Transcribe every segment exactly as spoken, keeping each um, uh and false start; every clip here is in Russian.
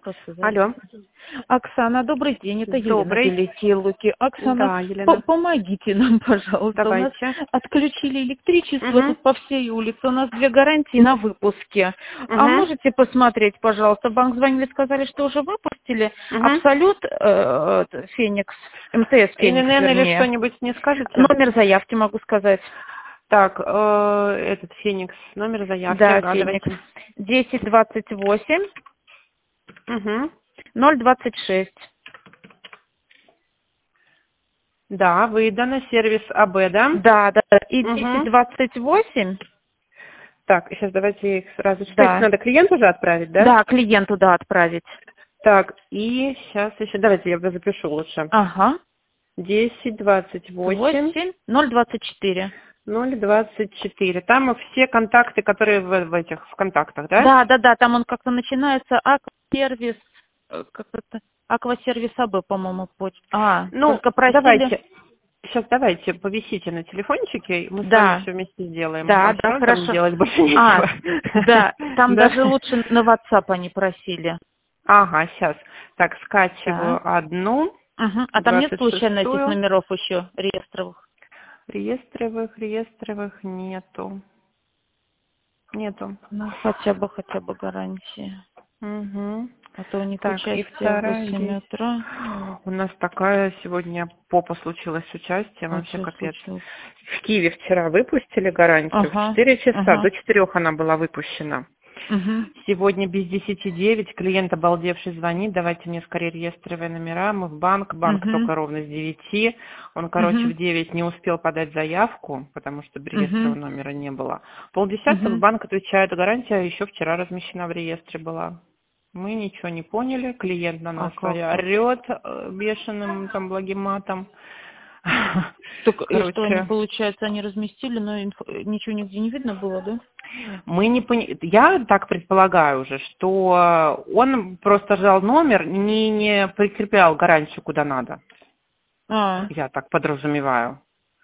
Просто зайти. Алло. Оксана, добрый день, это Елена Добрый. Белетилуки. Оксана, Да, Елена. по- помогите нам, пожалуйста. У нас Давайте. отключили электричество Угу. тут по всей улице. У нас две гарантии на выпуске. А Угу. можете посмотреть, пожалуйста? Банк звонили, сказали, что уже выпустили. Угу. Абсолют, э, э, Феникс, МТС Феникс, ИНН или вернее. что-нибудь не скажете? Номер заявки могу сказать. Так, э, этот Феникс, номер заявки. Да, Ага, Феникс. давайте. десять двадцать восемь Угу. ноль двадцать шесть. Да, выдано, сервис АБ, да? Да, да. И Угу. десять двадцать восемь. Так, сейчас давайте их сразу читать. Да. Надо клиенту уже отправить, да? Да, клиенту, да, отправить. Так, и сейчас еще, давайте я запишу лучше. Ага. десять двадцать восемь восемь ноль двадцать четыре. ноль двадцать четыре. Там все контакты, которые в, в этих в контактах, да? Да, да, да, там он как-то начинается аквасервис, э, как это, аквасервис АБ, по-моему, почта. А, Ну, только просили. давайте. Сейчас давайте повисите на телефончике, мы с Да. вами все вместе сделаем. Да, Вам да, всё равно там хорошо. делать больше А, нечего. да, там Да? даже лучше на WhatsApp они просили. Ага, сейчас. Так, Да. скачиваю одну, Угу. А там нет двадцать случайно этих шестую. номеров еще реестровых? Реестровых, реестровых нету. Нету. Ну, хотя бы, хотя бы гарантии. Угу. А то у них Так, и участие в вторая восемь есть. утра. У нас такая сегодня попа случилась с участием, А вообще что капец. случилось? В Киеве вчера выпустили гарантию, в Ага, четыре часа, ага. до четырёх она была выпущена. Угу. Сегодня без десяти девять, клиент обалдевший звонит, давайте мне скорее реестровые номера, мы в банк, банк Угу. только ровно с девяти, он, короче, Угу. в девять не успел подать заявку, потому что реестрового Угу. номера не было. Полдесятого Угу. банк отвечает, гарантия еще вчера размещена в реестре была. Мы ничего не поняли, клиент на А нас как так? орет э, бешеным там благим матом. Так, и что они, Короче, получается, они разместили, но инфо- ничего нигде не видно было, да? мы не пони... я так предполагаю уже, что он просто ждал номер, не, не прикреплял гарантию куда надо. А, Я так подразумеваю.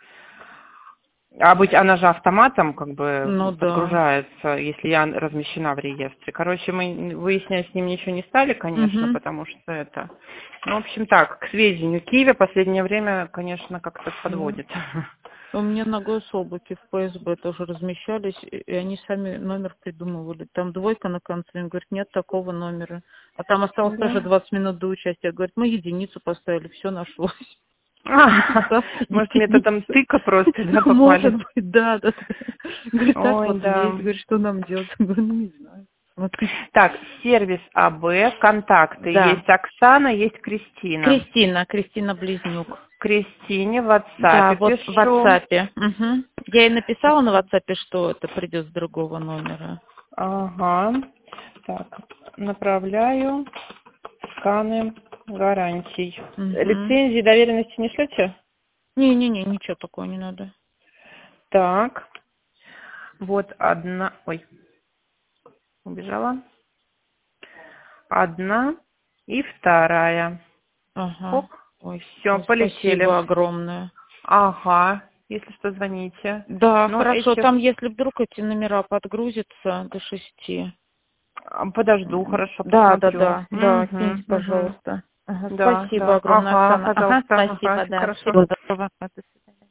А быть она же автоматом как ну бы да. подгружается, если я размещена в реестре. Короче, мы выяснять с ним ничего не стали, конечно, Угу. потому что это... Ну, в общем, так, к сведению, Киеве последнее время, конечно, как-то подводит. У меня на гособлаке в ПСБ тоже размещались, и и они сами номер придумывали. Там двойка на конце, им говорят, нет такого номера. А там осталось Да. тоже двадцать минут до участия. Говорят, мы единицу поставили, все нашлось. А, может, методом тыка просто, да, Может попали? быть, да, да. Говорит, так Ой, вот да. есть. Говорит, что нам делать? Я говорю, ну, не знаю. Смотрите. Так, сервис АБ, контакты. Да. Есть Оксана, есть Кристина. Кристина, Кристина Близнюк. Кристине в Да, WhatsApp вот в пишу. WhatsApp. Угу. Я ей написала на WhatsApp, что это придет с другого номера. Ага. Так, направляю сканы гарантий. Угу. Лицензии доверенности не шлете? Не-не-не, ничего такого не надо. Так. Вот одна... Ой, убежала. Одна и вторая. Ага. Хоп. Ой, Все, ой, полетели. спасибо огромное. Ага. Если что, звоните. Да, Но хорошо. эти... Там, если вдруг эти номера подгрузятся до шести. А, Подожду, хорошо, Да, да, посмотрю. да, да, киньте, Угу, угу. пожалуйста. Ага, Да, спасибо да. огромное, Ага, Оксана. Ага, пожалуйста. Ага, спасибо, да. хорошо. Всего доброго. До свидания.